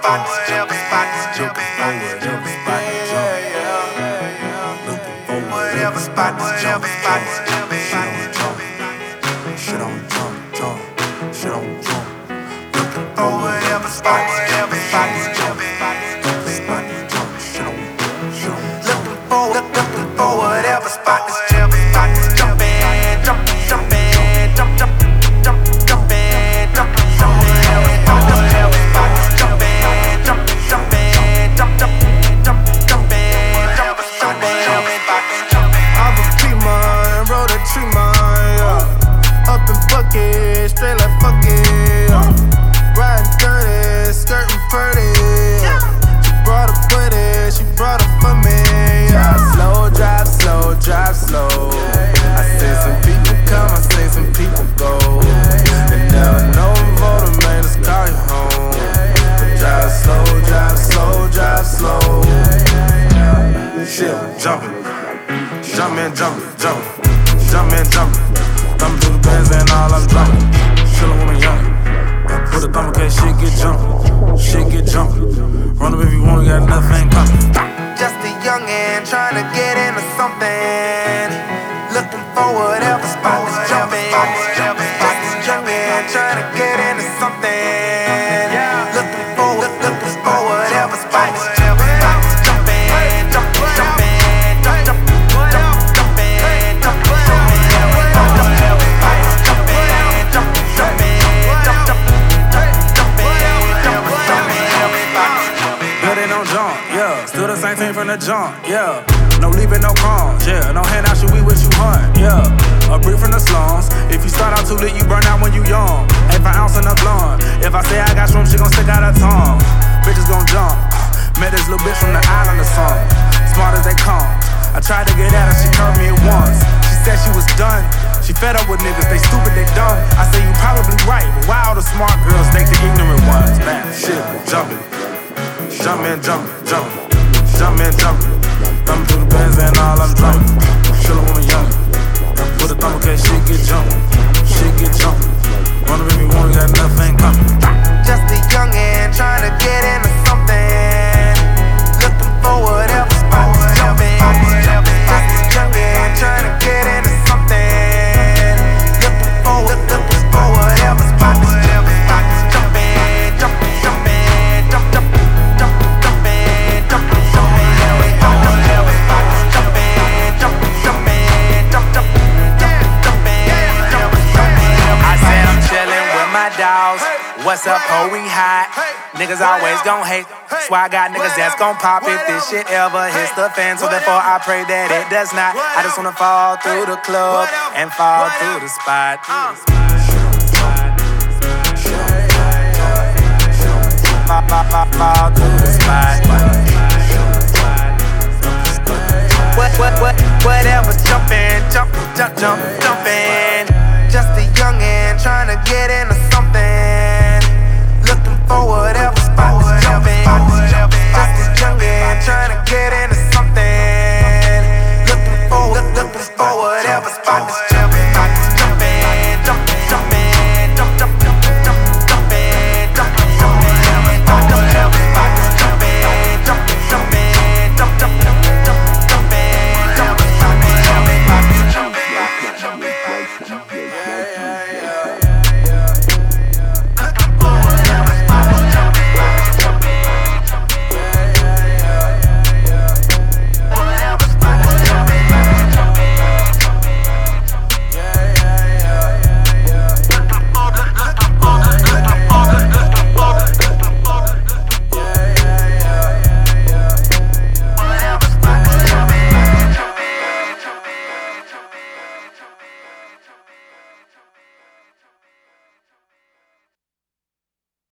spot to jump, spot to jump, whatever spot to jump. Looking for whatever spot to jump, spot to jump. Shit on jump, jump, shit on jump. Looking for whatever spot to jump, spot to jump, spot to jump. Shit on jump, looking for whatever spot to jump, spot to jump in, jump, jump in, jump, jump, jump, jump in, jump, jump in. Straight like fuck it, riding dirty, skirting pretty. She brought a buddy, she brought it for me. Slow drive, slow drive, slow. I seen some people come, I seen some people go. And never know voter man, just call you home. But drive slow, drive slow, drive slow. Shit, jumping, jumping, jumping, jumping, jumping, jumping. Thumbing through the bands and all I'm drumming. Chillin' when I'm young. Put a thumb in case shit get jumpin'. Shit get jumpin'. Run up if you want, got nothing coming. Just a youngin' trying to get into something. Looking for whatever spot is jumpin'. Just a youngin' trying to get into something. Looking for whatever spot is jumpin'. Still the same team from the jump, yeah. No leaving, no crumbs, yeah. No handout, should we with you hunt, yeah. A brief from the slums. If you start out too lit, you burn out when you young. Eighth an ounce in a blunt. If I say I got shroom, she gon' stick out her tongue. Bitches gon' jump. Met this little bitch from the island or something. Smart as they come. I tried to get at her, she curved me at once. She said she was done. She fed up with niggas, they stupid, they dumb. I say you probably right, but why all the smart girls date the ignorant ones? Man, shit, jumping. Jumpin', jumpin', jumpin'. Jumpin', jumpin', thumbing through the bands and all I'm drumming. Chillin' when I'm young. Put a thumb in case shit get jumpin'. Shit get jumpin'. Run up if you want, got nothing coming. Just a youngin' trying to get into something. Looking for whatever spot to jump in. Just a youngin' trying to get into something. Looking for whatever spot to jump in. Jump in, jump, jump in, jump, jump, jump, jump in, jump. Dogs. What's up, ho, we hot. Niggas always gon' hate. So I got niggas that's gon' pop if this shit ever hits the fan. So therefore I pray that it does not. I just wanna fall through the club and fall through the spot. Fall through the spot. Whatever, jumpin', jump, jump, jump, jumpin'. Just a youngin' trying to get into something. Looking for whatever spot to jump in.